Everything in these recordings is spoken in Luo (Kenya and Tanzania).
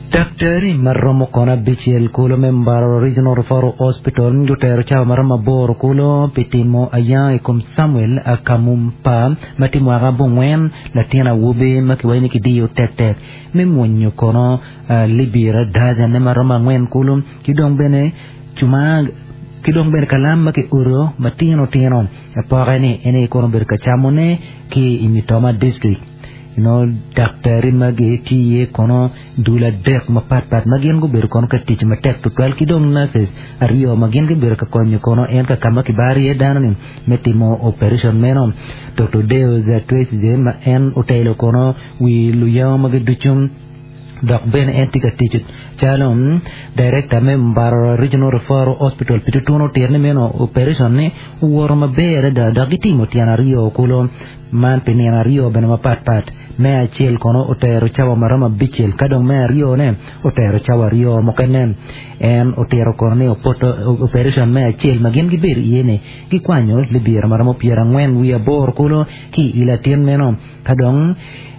Daktari marromo kona bichiel kulo membaro regional referral hospital njutero chao marama boro kulo pitimo aya ikum Samuel akamumpa matimo agabo ngwen latina wube makiwaini kidiyo tek mimunyo kono libira daja ne marama ngwen kulo kidong bene kalam maki uro matino tino apagani ene kono berkachamone ki imitoma district daktari magi tiye kono dula dek mapat magin go ber kono ka tich matek to 12 kidong nurses ariyo magin go ber ka konyo kono en ka kama kibari edanin metimo operation menon to deo za trace de ma en hotel kono wi luya magi duchum dok ben entika teach chalom director member regional referral hospital pitutuno terne meno operation ne worma bere da dagitimo tiana rio kulo man penina rio ben mapat me achiel kono otero chawa marama bichiel kadong me rio ne otero chawa rio mokenen en otero kono ne opoto operation me achiel magin gibir yene gikwanyo libier marama piera ngwen wi abor kulo ki ilatien meno kadong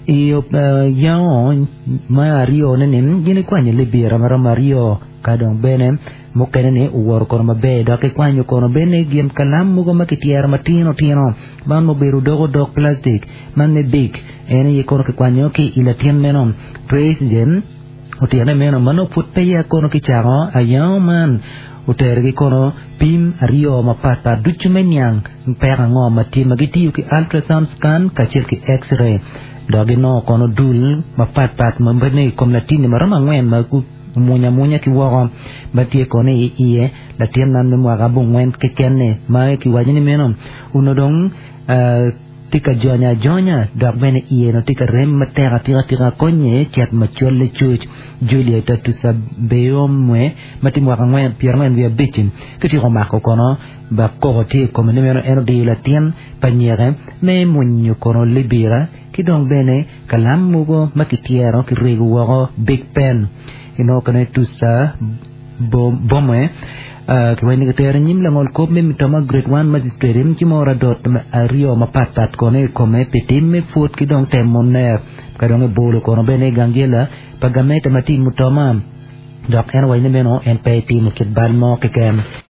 yao Mario nenin gini kwanya libira mara Mario kadong bene mukene ne uwar kono mabe dake kwanyo kono bene giem kalam mugo makitiar matino tino man mo beru dog plastic man me big ene ye kono kwanyo ki ilatien menon trace jen otiane meno mano putte ya kono ki charo ayao man utergi kono pim ario mapata duchumenyang pera ngo matima gitiyu ki ultrasound scan kachil ki x-ray dogino kono dul mapat mambene kom latini marama ngwen maku munya ki wago batie kono iye latien nan me mwaga bu ngwen kekenne mae ki wajini menom unodong tika jonya dogbene iye no tika rem matera tira konye chat macholle chuch Julieta tu sabeyomwe mati mwaga ngwen piermen via bitchin kiti romako kono ba kogote komene meno eno de latien panyere me munyo kono libira kidong bene kalam mugo makitiero kirego wago big pen kane tusa bomwe kwenye katera nyim langol kop me mitama grade 1 magistrate mchimora dot ario mapatat kone kome pitim me foot kidong temoner kadong bolo kono bene gangela pagamete mati mutama dok en wayne beno en peti mukit balmo kekem